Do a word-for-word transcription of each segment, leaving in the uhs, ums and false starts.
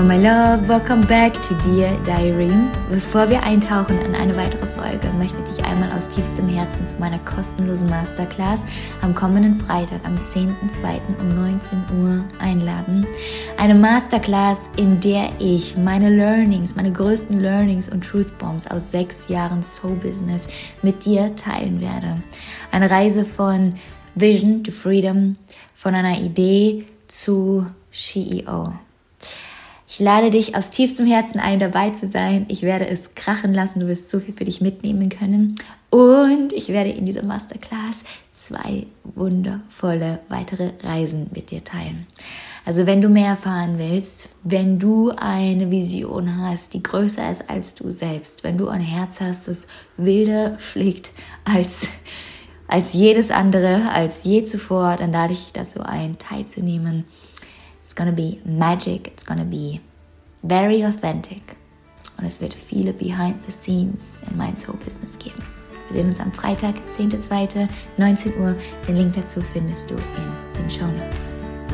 my love, welcome back to Dear Diary. Bevor wir eintauchen in eine weitere Folge, möchte ich dich einmal aus tiefstem Herzen zu meiner kostenlosen Masterclass am kommenden Freitag, am zehnten zweiten um neunzehn Uhr einladen. Eine Masterclass, in der ich meine Learnings, meine größten Learnings und Truth Bombs aus sechs Jahren Soul Business mit dir teilen werde. Eine Reise von Vision to Freedom, von einer Idee zu C E O. Ich lade dich aus tiefstem Herzen ein, dabei zu sein. Ich werde es krachen lassen, du wirst so viel für dich mitnehmen können. Und ich werde in dieser Masterclass zwei wundervolle weitere Reisen mit dir teilen. Also wenn du mehr erfahren willst, wenn du eine Vision hast, die größer ist als du selbst, wenn du ein Herz hast, das wilder schlägt als, als jedes andere, als je zuvor, dann lade ich dich dazu ein, teilzunehmen. It's gonna be magic, it's gonna be very authentic und es wird viele behind the scenes in meinem Soul Business geben. Wir sehen uns am Freitag, zehnten zweiten neunzehn Uhr. Den Link dazu findest du in den Shownotes.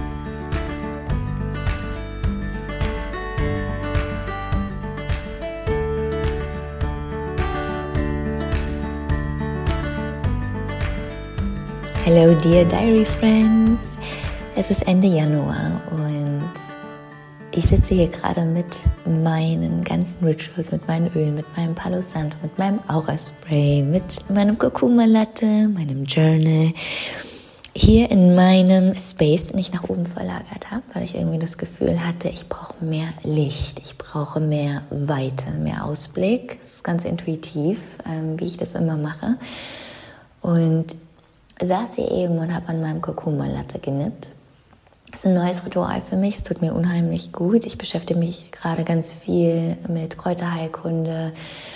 Hello dear Diary Friends! Es ist Ende Januar und ich sitze hier gerade mit meinen ganzen Rituals, mit meinen Ölen, mit meinem Palo Santo, mit meinem Aura Spray, mit meinem Kurkuma Latte, meinem Journal, hier in meinem Space, den ich nach oben verlagert habe, weil ich irgendwie das Gefühl hatte, ich brauche mehr Licht, ich brauche mehr Weite, mehr Ausblick. Das ist ganz intuitiv, ähm, wie ich das immer mache. Und saß hier eben und habe an meinem Kurkuma Latte genippt. Das ist ein neues Ritual für mich, es tut mir unheimlich gut. Ich beschäftige mich gerade ganz viel mit Kräuterheilkunde,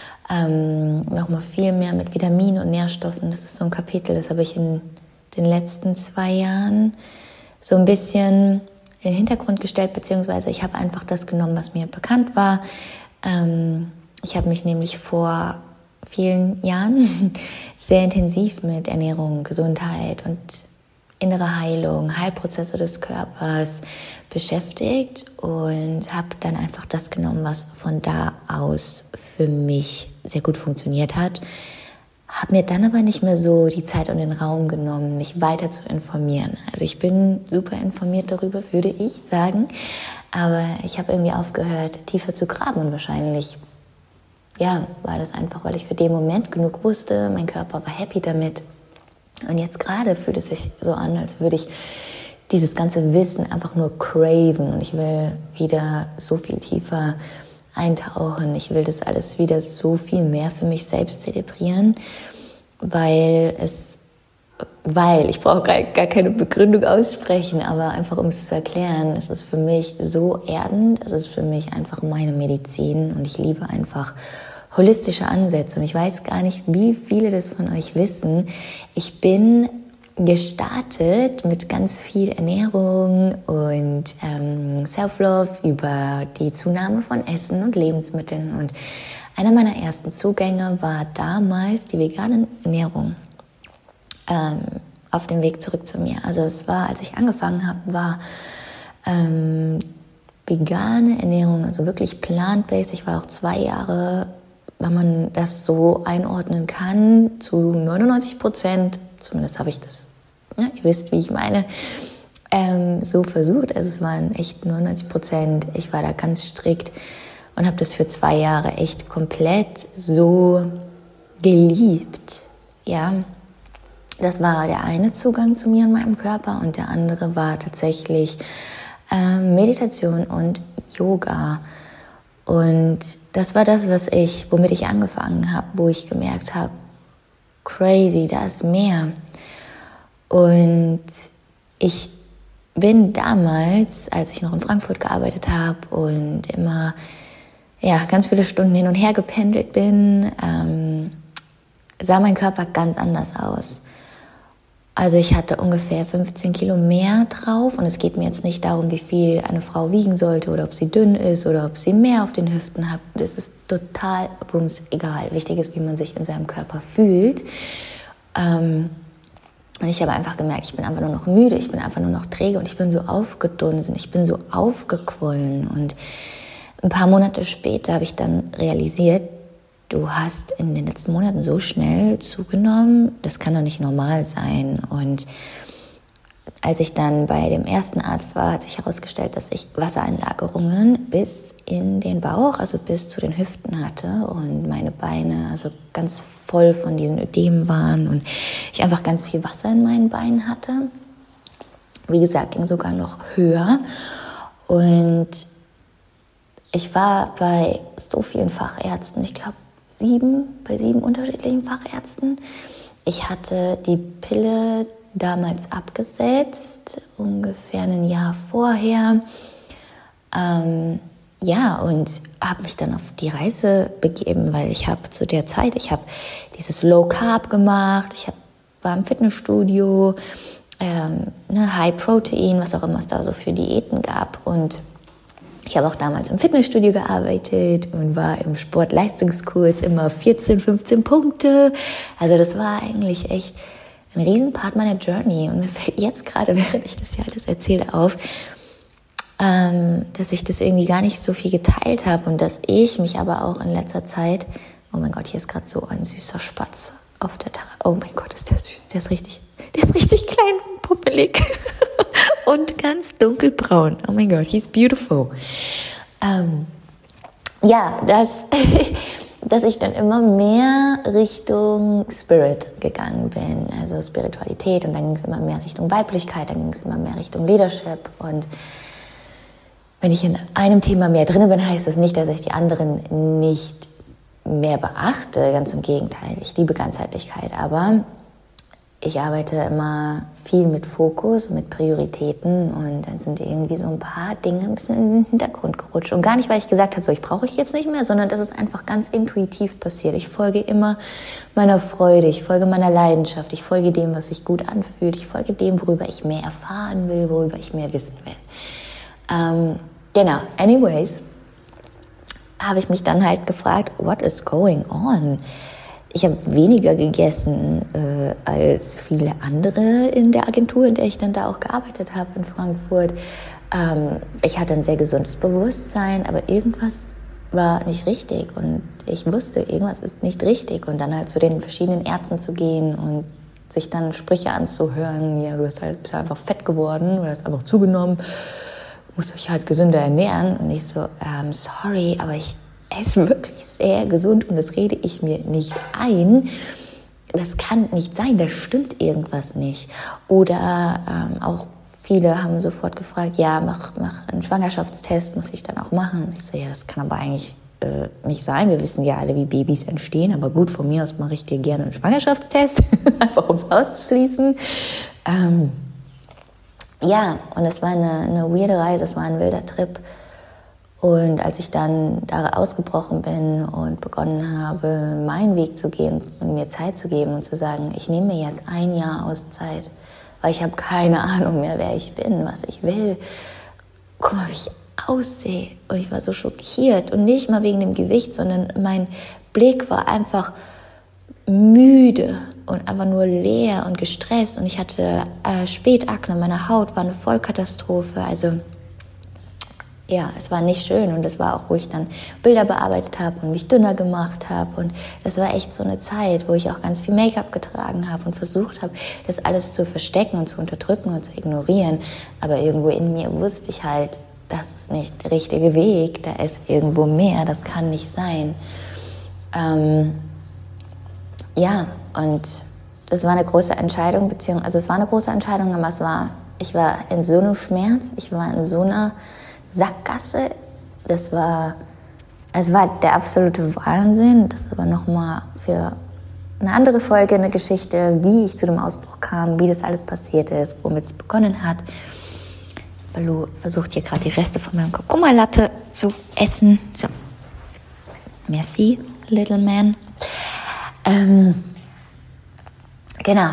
ähm, nochmal viel mehr mit Vitaminen und Nährstoffen. Das ist so ein Kapitel, das habe ich in den letzten zwei Jahren so ein bisschen in den Hintergrund gestellt, beziehungsweise ich habe einfach das genommen, was mir bekannt war. Ähm, ich habe mich nämlich vor vielen Jahren sehr intensiv mit Ernährung, Gesundheit und innere Heilung, Heilprozesse des Körpers beschäftigt und habe dann einfach das genommen, was von da aus für mich sehr gut funktioniert hat. Habe mir dann aber nicht mehr so die Zeit und den Raum genommen, mich weiter zu informieren. Also ich bin super informiert darüber, würde ich sagen, aber ich habe irgendwie aufgehört, tiefer zu graben und wahrscheinlich ja, war das einfach, weil ich für den Moment genug wusste, mein Körper war happy damit. Und jetzt gerade fühlt es sich so an, als würde ich dieses ganze Wissen einfach nur craven. Und ich will wieder so viel tiefer eintauchen. Ich will das alles wieder so viel mehr für mich selbst zelebrieren, weil es, weil, ich brauche gar, gar keine Begründung aussprechen, aber einfach um es zu erklären, es ist für mich so erdend, es ist für mich einfach meine Medizin und ich liebe einfach holistische Ansätze und ich weiß gar nicht, wie viele das von euch wissen. Ich bin gestartet mit ganz viel Ernährung und ähm, Self-Love über die Zunahme von Essen und Lebensmitteln und einer meiner ersten Zugänge war damals die vegane Ernährung ähm, auf dem Weg zurück zu mir. Also es war, als ich angefangen habe, war ähm, vegane Ernährung, also wirklich plant-based. Ich war auch zwei Jahre, wenn man das so einordnen kann, zu neunundneunzig Prozent, zumindest habe ich das, ja, ihr wisst, wie ich meine, ähm, so versucht. Also es waren echt neunundneunzig Prozent. Ich war da ganz strikt und habe das für zwei Jahre echt komplett so geliebt. Ja, das war der eine Zugang zu mir und meinem Körper und der andere war tatsächlich ähm, Meditation und Yoga. Und das war das, was ich, womit ich angefangen habe, wo ich gemerkt habe, crazy, da ist mehr. Und ich bin damals, als ich noch in Frankfurt gearbeitet habe und immer ja, ganz viele Stunden hin und her gependelt bin, ähm, sah mein Körper ganz anders aus. Also ich hatte ungefähr fünfzehn Kilo mehr drauf und es geht mir jetzt nicht darum, wie viel eine Frau wiegen sollte oder ob sie dünn ist oder ob sie mehr auf den Hüften hat. Das ist total bums egal. Wichtig ist, wie man sich in seinem Körper fühlt. Ähm, und ich habe einfach gemerkt, ich bin einfach nur noch müde, ich bin einfach nur noch träge und ich bin so aufgedunsen, ich bin so aufgequollen und ein paar Monate später habe ich dann realisiert, du hast in den letzten Monaten so schnell zugenommen, das kann doch nicht normal sein. Und als ich dann bei dem ersten Arzt war, hat sich herausgestellt, dass ich Wassereinlagerungen bis in den Bauch, also bis zu den Hüften hatte und meine Beine also ganz voll von diesen Ödemen waren und ich einfach ganz viel Wasser in meinen Beinen hatte. Wie gesagt, ging sogar noch höher und ich war bei so vielen Fachärzten, ich glaube sieben, bei sieben unterschiedlichen Fachärzten. Ich hatte die Pille damals abgesetzt, ungefähr ein Jahr vorher. Ähm, ja, und habe mich dann auf die Reise begeben, weil ich habe zu der Zeit, ich habe dieses Low Carb gemacht, ich hab, war im Fitnessstudio, ähm, ne, High Protein, was auch immer es da so für Diäten gab. Und ich habe auch damals im Fitnessstudio gearbeitet und war im Sportleistungskurs immer vierzehn, fünfzehn Punkte. Also das war eigentlich echt ein Riesenpart meiner Journey. Und mir fällt jetzt gerade, während ich das hier alles erzähle, auf, ähm, dass ich das irgendwie gar nicht so viel geteilt habe und dass ich mich aber auch in letzter Zeit, oh mein Gott, hier ist gerade so ein süßer Spatz auf der Terrasse. Oh mein Gott, ist der süß. Der ist richtig, der ist richtig klein und puppelig. Und ganz dunkelbraun. Oh mein Gott, he's beautiful. Ähm, ja, dass, dass ich dann immer mehr Richtung Spirit gegangen bin, also Spiritualität, und dann ging es immer mehr Richtung Weiblichkeit, dann ging es immer mehr Richtung Leadership. Und wenn ich in einem Thema mehr drin bin, heißt das nicht, dass ich die anderen nicht mehr beachte, ganz im Gegenteil. Ich liebe Ganzheitlichkeit, aber ich arbeite immer viel mit Fokus, mit Prioritäten, und dann sind irgendwie so ein paar Dinge ein bisschen in den Hintergrund gerutscht. Und gar nicht, weil ich gesagt habe, so ich brauche ich jetzt nicht mehr, sondern das ist einfach ganz intuitiv passiert. Ich folge immer meiner Freude, ich folge meiner Leidenschaft, ich folge dem, was sich gut anfühlt, ich folge dem, worüber ich mehr erfahren will, worüber ich mehr wissen will. Ähm, genau, anyways, habe ich mich dann halt gefragt, what is going on? Ich habe weniger gegessen äh, als viele andere in der Agentur, in der ich dann da auch gearbeitet habe in Frankfurt. Ähm, ich hatte ein sehr gesundes Bewusstsein, aber irgendwas war nicht richtig und ich wusste, irgendwas ist nicht richtig. Und dann halt zu den verschiedenen Ärzten zu gehen und sich dann Sprüche anzuhören, ja, du bist halt bist einfach fett geworden, du hast einfach zugenommen, musst euch halt gesünder ernähren. Und ich so, ähm, sorry, aber ich esse wirklich sehr gesund und das rede ich mir nicht ein. Das kann nicht sein, da stimmt irgendwas nicht. Oder ähm, auch viele haben sofort gefragt, ja, mach, mach einen Schwangerschaftstest, muss ich dann auch machen. Ich so, ja, das kann aber eigentlich äh, nicht sein. Wir wissen ja alle, wie Babys entstehen, aber gut, von mir aus mache ich dir gerne einen Schwangerschaftstest, einfach um es auszuschließen. Ähm, ja, und es war eine, eine weirde Reise, es war ein wilder Trip. Und als ich dann da ausgebrochen bin und begonnen habe, meinen Weg zu gehen und mir Zeit zu geben und zu sagen, ich nehme mir jetzt ein Jahr Auszeit, weil ich habe keine Ahnung mehr, wer ich bin, was ich will. Guck mal, wie ich aussehe. Und ich war so schockiert. Und nicht mal wegen dem Gewicht, sondern mein Blick war einfach müde und einfach nur leer und gestresst. Und ich hatte äh, Spätakne, meine Haut war eine Vollkatastrophe. Also ja, es war nicht schön, und das war auch, wo ich dann Bilder bearbeitet habe und mich dünner gemacht habe, und das war echt so eine Zeit, wo ich auch ganz viel Make-up getragen habe und versucht habe, das alles zu verstecken und zu unterdrücken und zu ignorieren, aber irgendwo in mir wusste ich halt, das ist nicht der richtige Weg, da ist irgendwo mehr, das kann nicht sein. Ähm, ja, und das war eine große Entscheidung, beziehungsweise, also es war eine große Entscheidung, aber es war, ich war in so einem Schmerz, ich war in so einer Sackgasse, das war, es war der absolute Wahnsinn. Das ist aber nochmal für eine andere Folge, eine Geschichte, wie ich zu dem Ausbruch kam, wie das alles passiert ist, womit es begonnen hat. Balu versucht hier gerade die Reste von meinem Kurkuma-Latte zu essen. So, merci, little man. Ähm, genau.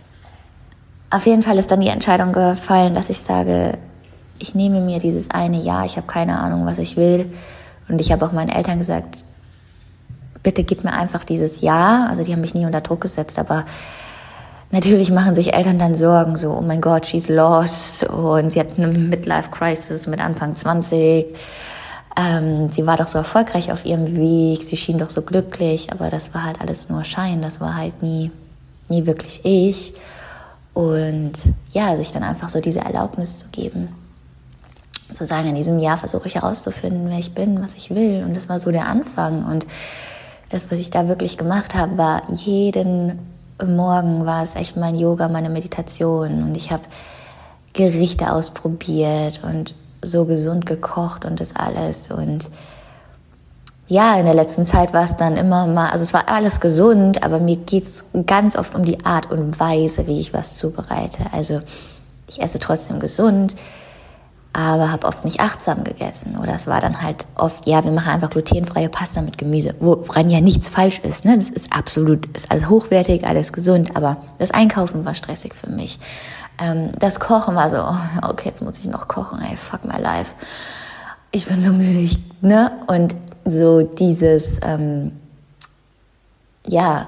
Auf jeden Fall ist dann die Entscheidung gefallen, dass ich sage, ich nehme mir dieses eine Jahr, ich habe keine Ahnung, was ich will. Und ich habe auch meinen Eltern gesagt, bitte gib mir einfach dieses Jahr. Also die haben mich nie unter Druck gesetzt, aber natürlich machen sich Eltern dann Sorgen, so, oh mein Gott, she's lost. Und sie hat eine Midlife-Crisis mit Anfang zwanzig. Ähm, sie war doch so erfolgreich auf ihrem Weg, sie schien doch so glücklich, aber das war halt alles nur Schein, das war halt nie, nie wirklich ich. Und ja, sich dann einfach so diese Erlaubnis zu geben, zu sagen, in diesem Jahr versuche ich herauszufinden, wer ich bin, was ich will. Und das war so der Anfang. Und das, was ich da wirklich gemacht habe, war jeden Morgen war es echt mein Yoga, meine Meditation. Und ich habe Gerichte ausprobiert und so gesund gekocht und das alles. Und ja, in der letzten Zeit war es dann immer mal, also es war alles gesund, aber mir geht es ganz oft um die Art und Weise, wie ich was zubereite. Also ich esse trotzdem gesund, aber habe oft nicht achtsam gegessen. Oder es war dann halt oft, ja, wir machen einfach glutenfreie Pasta mit Gemüse, woran ja nichts falsch ist. Ne? Das ist absolut, ist alles hochwertig, alles gesund, aber das Einkaufen war stressig für mich. Ähm, das Kochen war so, oh, okay, jetzt muss ich noch kochen, ey, fuck my life. Ich bin so müde, ich, ne? Und so dieses, ähm, ja,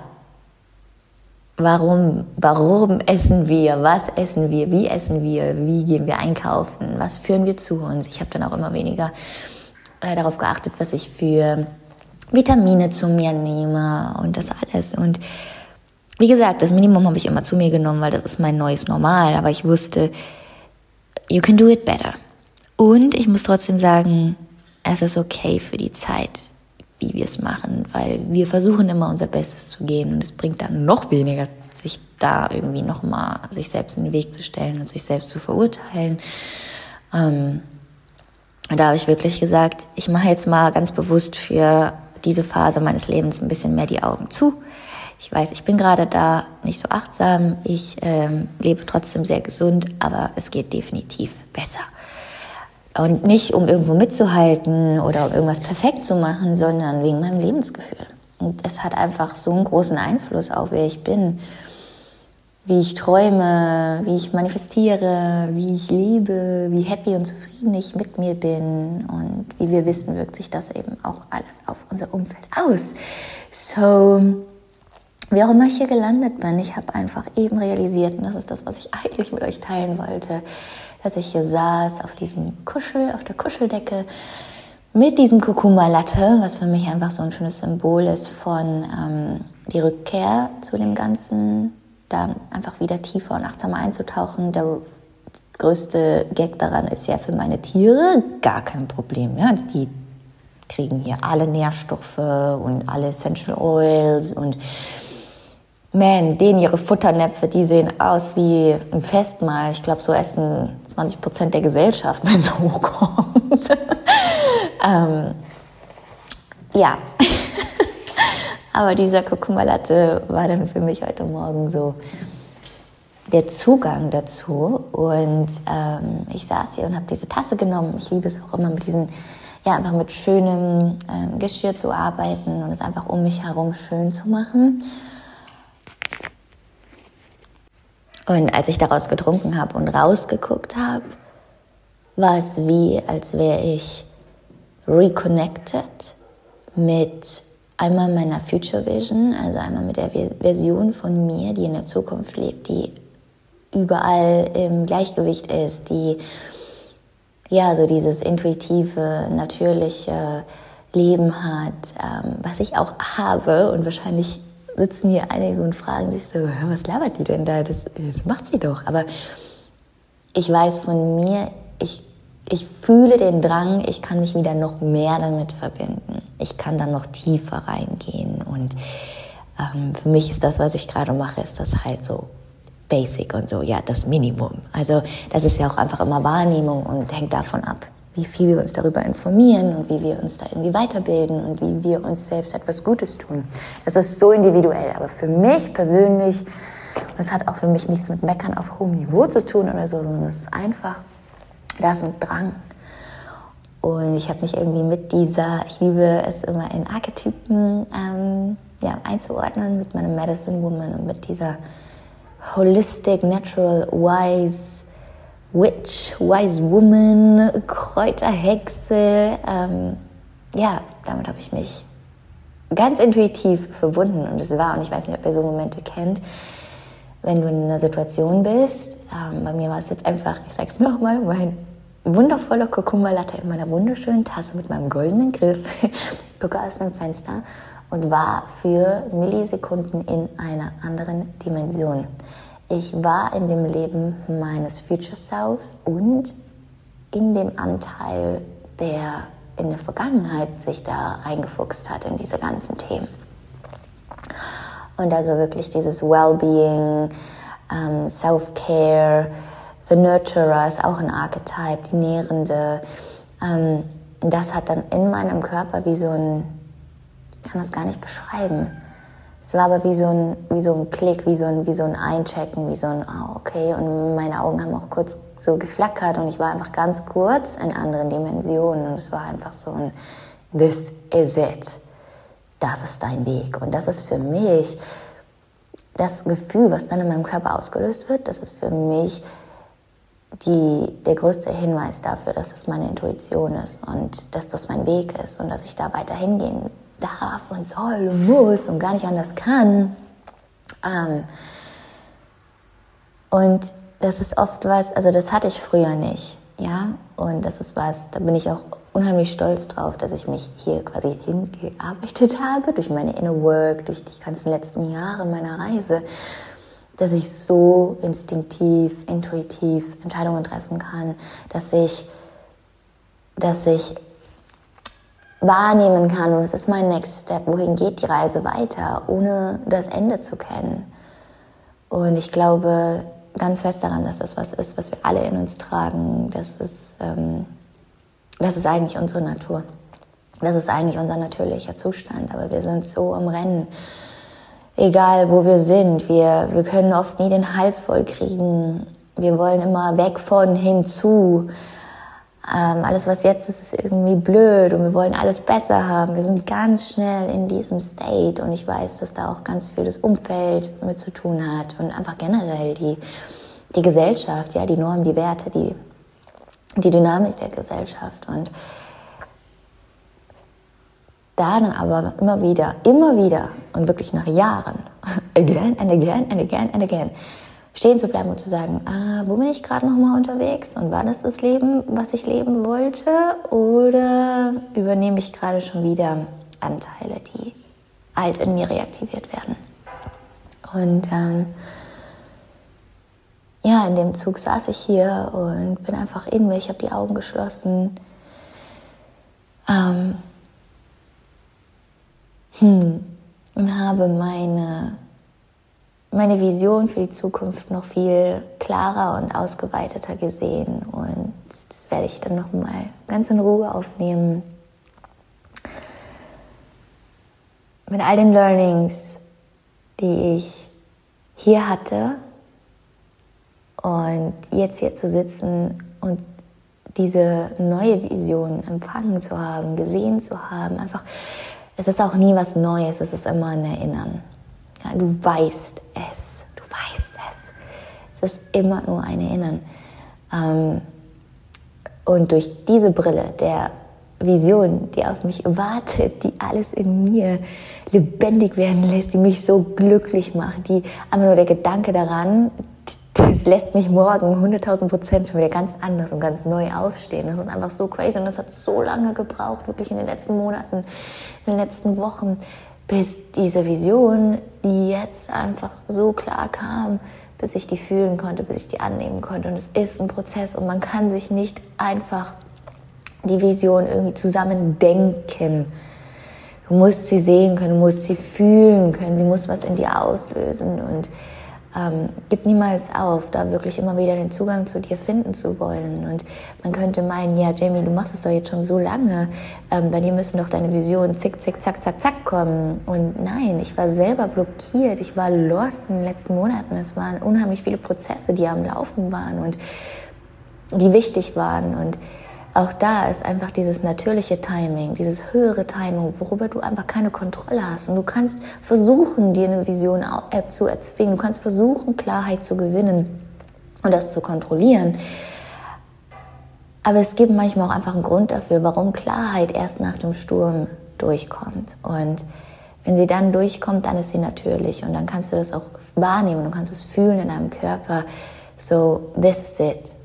warum, warum essen wir, was essen wir, wie essen wir, wie gehen wir einkaufen, was führen wir zu uns. Ich habe dann auch immer weniger äh, darauf geachtet, was ich für Vitamine zu mir nehme und das alles. Und wie gesagt, das Minimum habe ich immer zu mir genommen, weil das ist mein neues Normal. Aber ich wusste, you can do it better. Und ich muss trotzdem sagen, es ist okay für die Zeit, wie wir es machen, weil wir versuchen immer unser Bestes zu gehen und es bringt dann noch weniger, sich da irgendwie nochmal sich selbst in den Weg zu stellen und sich selbst zu verurteilen. Ähm, da habe ich wirklich gesagt, ich mache jetzt mal ganz bewusst für diese Phase meines Lebens ein bisschen mehr die Augen zu. Ich weiß, ich bin gerade da nicht so achtsam, ich ähm, lebe trotzdem sehr gesund, aber es geht definitiv besser. Und nicht, um irgendwo mitzuhalten oder um irgendwas perfekt zu machen, sondern wegen meinem Lebensgefühl. Und es hat einfach so einen großen Einfluss auf, wer ich bin, wie ich träume, wie ich manifestiere, wie ich lebe, wie happy und zufrieden ich mit mir bin. Und wie wir wissen, wirkt sich das eben auch alles auf unser Umfeld aus. So, wie auch immer ich hier gelandet bin, ich habe einfach eben realisiert, und das ist das, was ich eigentlich mit euch teilen wollte, dass ich hier saß auf diesem Kuschel, auf der Kuscheldecke mit diesem Kurkuma Latte, was für mich einfach so ein schönes Symbol ist von ähm, die Rückkehr zu dem Ganzen, dann einfach wieder tiefer und achtsamer einzutauchen. Der größte Gag daran ist ja für meine Tiere gar kein Problem. Ja? Die kriegen hier alle Nährstoffe und alle Essential Oils und man, denen ihre Futternäpfe, die sehen aus wie ein Festmahl. Ich glaube, so essen zwanzig Prozent der Gesellschaft, wenn es hochkommt. ähm, ja, aber dieser Kurkuma Latte war dann für mich heute Morgen so der Zugang dazu. Und ähm, ich saß hier und habe diese Tasse genommen. Ich liebe es auch immer mit diesen, ja, einfach mit schönem ähm, Geschirr zu arbeiten und es einfach um mich herum schön zu machen. Und als ich daraus getrunken habe und rausgeguckt habe, war es wie, als wäre ich reconnected mit einmal meiner Future Vision, also einmal mit der Version von mir, die in der Zukunft lebt, die überall im Gleichgewicht ist, die ja so dieses intuitive, natürliche Leben hat, ähm, was ich auch habe und wahrscheinlich sitzen hier einige und fragen sich so, was labert die denn da? Das, das macht sie doch. Aber ich weiß von mir, ich, ich fühle den Drang, ich kann mich wieder noch mehr damit verbinden. Ich kann dann noch tiefer reingehen. Und ähm, für mich ist das, was ich gerade mache, ist das halt so basic und so, ja, das Minimum. Also das ist ja auch einfach immer Wahrnehmung und hängt davon ab, wie viel wir uns darüber informieren und wie wir uns da irgendwie weiterbilden und wie wir uns selbst etwas Gutes tun. Das ist so individuell, aber für mich persönlich, und das hat auch für mich nichts mit Meckern auf hohem Niveau zu tun oder so, sondern es ist einfach, da ist ein Drang. Und ich habe mich irgendwie mit dieser, ich liebe es immer in Archetypen ähm, ja, einzuordnen, mit meiner Medicine Woman und mit dieser Holistic, Natural, Wise Witch, Wise Woman, Kräuterhexe. Ähm, ja, damit habe ich mich ganz intuitiv verbunden. Und es war, und ich weiß nicht, ob ihr so Momente kennt, wenn du in einer Situation bist. Ähm, bei mir war es jetzt einfach, ich sag's nochmal, mein wundervolle Kurkuma Latte in meiner wunderschönen Tasse mit meinem goldenen Griff, gucke aus dem Fenster und war für Millisekunden in einer anderen Dimension. Ich war in dem Leben meines Future Selves und in dem Anteil, der in der Vergangenheit sich da reingefuchst hat in diese ganzen Themen. Und also wirklich dieses Wellbeing, ähm, Self-Care, The Nurturer ist auch ein Archetype, die Nährende. Ähm, das hat dann in meinem Körper wie so ein, ich kann das gar nicht beschreiben. Es war aber wie so ein, wie so ein Klick, wie so ein, wie so ein Einchecken, wie so ein, oh, okay. Und meine Augen haben auch kurz so geflackert und ich war einfach ganz kurz in anderen Dimensionen. Und es war einfach so ein, this is it. Das ist dein Weg. Und das ist für mich das Gefühl, was dann in meinem Körper ausgelöst wird, das ist für mich die, der größte Hinweis dafür, dass das meine Intuition ist und dass das mein Weg ist und dass ich da weiter hingehen darf und soll und muss und gar nicht anders kann. Ähm und das ist oft was, also das hatte ich früher nicht, ja, und das ist was, da bin ich auch unheimlich stolz drauf, dass ich mich hier quasi hingearbeitet habe, durch meine Inner Work, durch die ganzen letzten Jahre meiner Reise, dass ich so instinktiv, intuitiv Entscheidungen treffen kann, dass ich, dass ich wahrnehmen kann, was ist mein Next Step, wohin geht die Reise weiter, ohne das Ende zu kennen. Und ich glaube ganz fest daran, dass das was ist, was wir alle in uns tragen. Das ist, ähm, das ist eigentlich unsere Natur. Das ist eigentlich unser natürlicher Zustand. Aber wir sind so im Rennen, egal wo wir sind. Wir, wir können oft nie den Hals voll kriegen. Wir wollen immer weg von, hinzu. Ähm, alles, was jetzt ist, ist irgendwie blöd und wir wollen alles besser haben. Wir sind ganz schnell in diesem State und ich weiß, dass da auch ganz viel das Umfeld mit zu tun hat und einfach generell die, die Gesellschaft, ja, die Normen, die Werte, die, die Dynamik der Gesellschaft. Und da dann aber immer wieder, immer wieder und wirklich nach Jahren, again and again and again and again, stehen zu bleiben und zu sagen, ah, wo bin ich gerade nochmal unterwegs und war das das Leben, was ich leben wollte, oder übernehme ich gerade schon wieder Anteile, die alt in mir reaktiviert werden. Und ähm, ja, in dem Zug saß ich hier und bin einfach in mir, ich habe die Augen geschlossen, ähm, hm, und habe meine meine Vision für die Zukunft noch viel klarer und ausgeweiteter gesehen. Und das werde ich dann nochmal ganz in Ruhe aufnehmen. Mit all den Learnings, die ich hier hatte. Und jetzt hier zu sitzen und diese neue Vision empfangen zu haben, gesehen zu haben. Einfach, es ist auch nie was Neues, es ist immer ein Erinnern. Ja, du weißt es, du weißt es. Es ist immer nur ein Erinnern. Ähm, und durch diese Brille der Vision, die auf mich wartet, die alles in mir lebendig werden lässt, die mich so glücklich macht, die einfach nur der Gedanke daran, das lässt mich morgen hunderttausend Prozent schon wieder ganz anders und ganz neu aufstehen. Das ist einfach so crazy und das hat so lange gebraucht, wirklich in den letzten Monaten, in den letzten Wochen, bis diese Vision, die jetzt einfach so klar kam, bis ich die fühlen konnte, bis ich die annehmen konnte. Und es ist ein Prozess und man kann sich nicht einfach die Vision irgendwie zusammen denken. Du musst sie sehen können, du musst sie fühlen können, sie muss was in dir auslösen und ähm, gib niemals auf, da wirklich immer wieder den Zugang zu dir finden zu wollen. Und man könnte meinen, ja Jamie, du machst es doch jetzt schon so lange, ähm, bei dir müssen doch deine Visionen zick, zick, zack, zack, zack kommen. Und nein, ich war selber blockiert, ich war lost in den letzten Monaten. Es waren unheimlich viele Prozesse, die am Laufen waren und die wichtig waren. Und auch da ist einfach dieses natürliche Timing, dieses höhere Timing, worüber du einfach keine Kontrolle hast. Und du kannst versuchen, dir eine Vision zu erzwingen. Du kannst versuchen, Klarheit zu gewinnen und das zu kontrollieren. Aber es gibt manchmal auch einfach einen Grund dafür, warum Klarheit erst nach dem Sturm durchkommt. Und wenn sie dann durchkommt, dann ist sie natürlich. Und dann kannst du das auch wahrnehmen. Du kannst es fühlen in deinem Körper. So, this is it.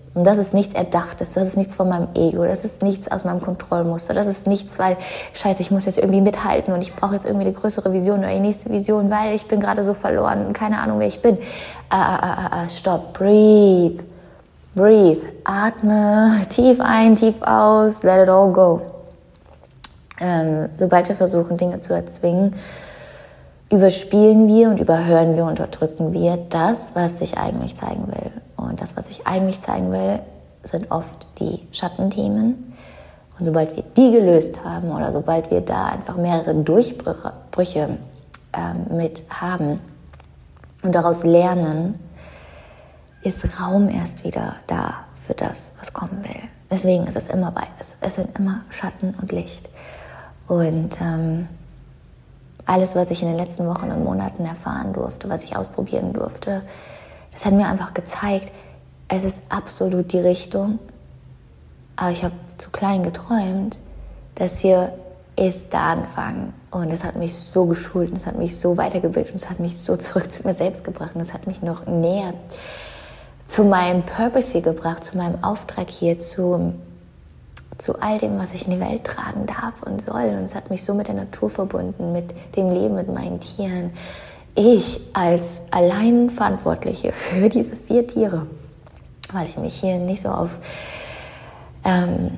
Und das ist nichts Erdachtes, das ist nichts von meinem Ego, das ist nichts aus meinem Kontrollmuster, das ist nichts, weil, scheiße, ich muss jetzt irgendwie mithalten und ich brauche jetzt irgendwie eine größere Vision oder die nächste Vision, weil ich bin gerade so verloren und keine Ahnung, wer ich bin. Ah, ah, ah, ah, stopp, breathe, breathe, atme tief ein, tief aus, let it all go. Ähm, sobald wir versuchen, Dinge zu erzwingen, überspielen wir und überhören wir, unterdrücken wir das, was sich eigentlich zeigen will. Und das, was sich eigentlich zeigen will, sind oft die Schattenthemen. Und sobald wir die gelöst haben oder sobald wir da einfach mehrere Durchbrüche Brüche, ähm, mit haben und daraus lernen, ist Raum erst wieder da für das, was kommen will. Deswegen ist es immer beides. Es sind immer Schatten und Licht. Und ähm, alles, was ich in den letzten Wochen und Monaten erfahren durfte, was ich ausprobieren durfte, das hat mir einfach gezeigt, es ist absolut die Richtung. Aber ich habe zu klein geträumt, dass hier ist der Anfang. Und es hat mich so geschult, und es hat mich so weitergebildet, und es hat mich so zurück zu mir selbst gebracht. Und es hat mich noch näher zu meinem Purpose hier gebracht, zu meinem Auftrag hier, zu, zu all dem, was ich in die Welt tragen darf und soll. Und es hat mich so mit der Natur verbunden, mit dem Leben, mit meinen Tieren. Ich als allein Verantwortliche für diese vier Tiere, weil ich mich hier nicht so auf, ähm,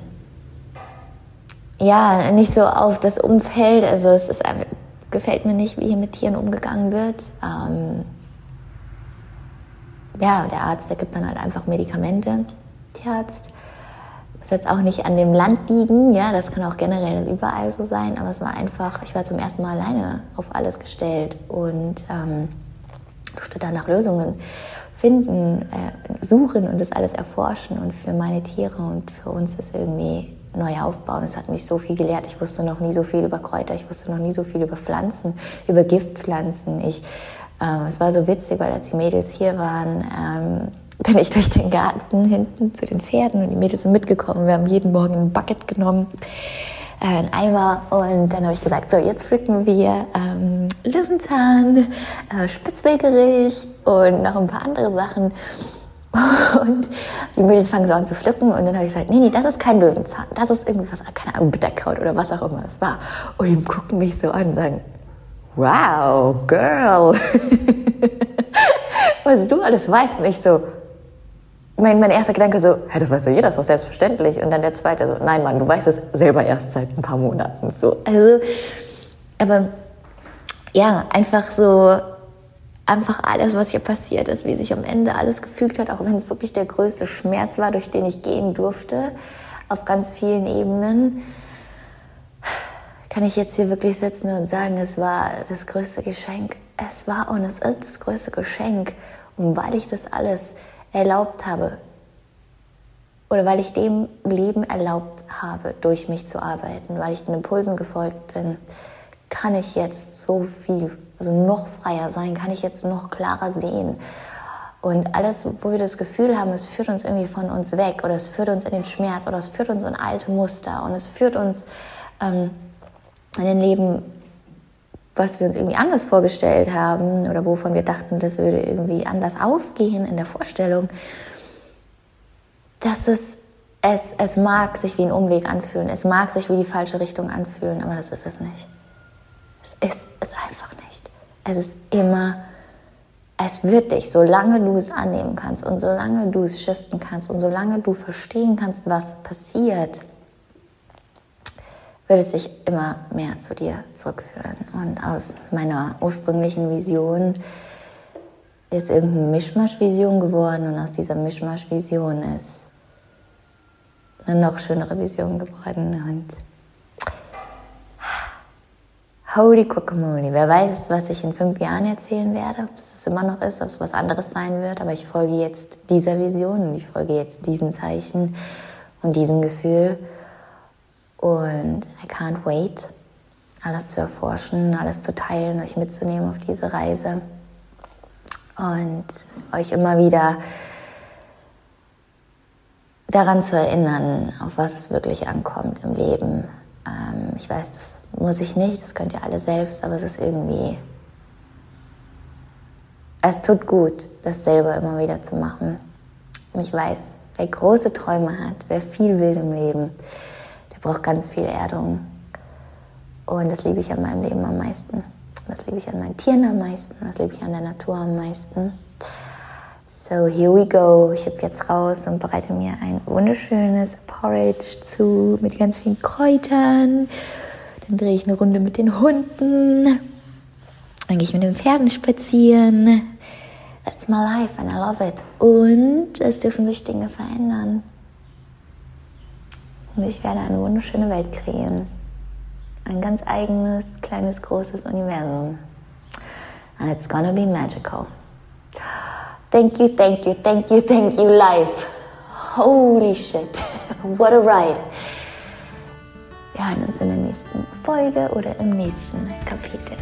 ja, nicht so auf das Umfeld, also es ist, gefällt mir nicht, wie hier mit Tieren umgegangen wird. Ähm, ja, der Arzt, der gibt dann halt einfach Medikamente, Tierarzt. Muss jetzt auch nicht an dem Land liegen, ja, das kann auch generell überall so sein, aber es war einfach, ich war zum ersten Mal alleine auf alles gestellt und ähm, durfte dann nach Lösungen finden, äh, suchen und das alles erforschen und für meine Tiere und für uns ist irgendwie neu aufbauen. Es hat mich so viel gelehrt. Ich wusste noch nie so viel über Kräuter, ich wusste noch nie so viel über Pflanzen, über Giftpflanzen. Ich, äh, es war so witzig, weil als die Mädels hier waren, ähm, bin ich durch den Garten hinten zu den Pferden und die Mädels sind mitgekommen. Wir haben jeden Morgen ein Bucket genommen, äh, einen Eimer und dann habe ich gesagt, so jetzt pflücken wir ähm, Löwenzahn, äh, Spitzwegerich und noch ein paar andere Sachen. Und die Mädels fangen so an zu pflücken und dann habe ich gesagt, nee, nee, das ist kein Löwenzahn, das ist irgendwas, keine Ahnung, Bitterkraut oder was auch immer es war. Und die gucken mich so an und sagen, wow, girl, was du alles weißt. Und ich so, mein, mein erster Gedanke so, hey, das weiß doch jeder, das ist doch selbstverständlich. Und dann der zweite so, nein, Mann, du weißt es selber erst seit ein paar Monaten. So, also, aber ja, einfach so, einfach alles, was hier passiert ist, wie sich am Ende alles gefügt hat, auch wenn es wirklich der größte Schmerz war, durch den ich gehen durfte, auf ganz vielen Ebenen, kann ich jetzt hier wirklich sitzen und sagen, es war das größte Geschenk. Es war und es ist das größte Geschenk. Und weil ich das alles erlaubt habe, oder weil ich dem Leben erlaubt habe, durch mich zu arbeiten, weil ich den Impulsen gefolgt bin, kann ich jetzt so viel, also noch freier sein, kann ich jetzt noch klarer sehen. Und alles, wo wir das Gefühl haben, es führt uns irgendwie von uns weg oder es führt uns in den Schmerz oder es führt uns in alte Muster und es führt uns ähm, in ein Leben, was wir uns irgendwie anders vorgestellt haben oder wovon wir dachten, das würde irgendwie anders aufgehen in der Vorstellung, dass es, es, es mag sich wie ein Umweg anfühlen, es mag sich wie die falsche Richtung anfühlen, aber das ist es nicht. Es ist es einfach nicht. Es ist immer, es wird dich, solange du es annehmen kannst und solange du es shiften kannst und solange du verstehen kannst, was passiert, wird es sich immer mehr zu dir zurückführen. Und aus meiner ursprünglichen Vision ist irgendeine Mischmasch-Vision geworden und aus dieser Mischmasch-Vision ist eine noch schönere Vision geworden. Und holy guacamole, wer weiß, was ich in fünf Jahren erzählen werde, ob es immer noch ist, ob es was anderes sein wird, aber ich folge jetzt dieser Vision und ich folge jetzt diesem Zeichen und diesem Gefühl. Und I can't wait, alles zu erforschen, alles zu teilen, euch mitzunehmen auf diese Reise und euch immer wieder daran zu erinnern, auf was es wirklich ankommt im Leben. Ähm, ich weiß, das muss ich nicht, das könnt ihr alle selbst, aber es ist irgendwie, es tut gut, das selber immer wieder zu machen. Und ich weiß, Wer große Träume hat, wer viel will im Leben, der braucht ganz viel Erdung. Und das liebe ich an meinem Leben am meisten. Das liebe ich an meinen Tieren am meisten. Das liebe ich an der Natur am meisten. So, here we go. Ich hüpfe jetzt raus und bereite mir ein wunderschönes Porridge zu mit ganz vielen Kräutern. Dann drehe ich eine Runde mit den Hunden. Dann gehe ich mit den Pferden spazieren. That's my life and I love it. Und es dürfen sich Dinge verändern. Und ich werde eine wunderschöne Welt kreieren. Ein ganz eigenes, kleines, großes Universum. And it's gonna be magical. Thank you, thank you, thank you, thank you, life. Holy shit. What a ride. Wir hören uns in der nächsten Folge oder im nächsten Kapitel.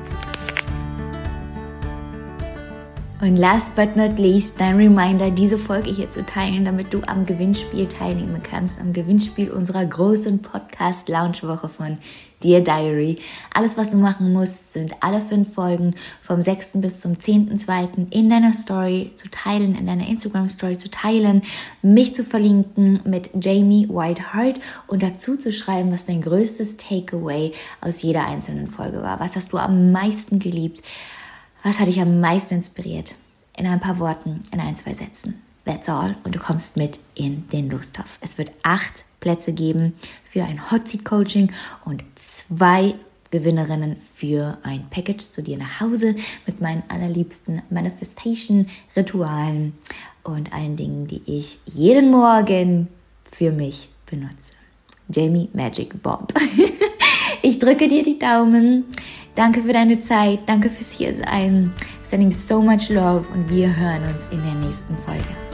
Und last but not least, dein Reminder, diese Folge hier zu teilen, damit du am Gewinnspiel teilnehmen kannst, am Gewinnspiel unserer großen Podcast-Lounge-Woche von Dear Diary. Alles, was du machen musst, sind alle fünf Folgen vom sechsten bis zum zehnten zweiten in deiner Story zu teilen, in deiner Instagram-Story zu teilen, mich zu verlinken mit Jamie Whiteheart und dazu zu schreiben, was dein größtes Takeaway aus jeder einzelnen Folge war. Was hast du am meisten geliebt? Was hat dich am meisten inspiriert? In ein paar Worten, in ein, zwei Sätzen. That's all. Und du kommst mit in den Lostopf. Es wird acht Plätze geben für ein Hot Seat Coaching und zwei Gewinnerinnen für ein Package zu dir nach Hause mit meinen allerliebsten Manifestation-Ritualen und allen Dingen, die ich jeden Morgen für mich benutze. Jamie Magic Bomb. Ich drücke dir die Daumen. Danke für deine Zeit. Danke fürs Hiersein. Sending so much love und wir hören uns in der nächsten Folge.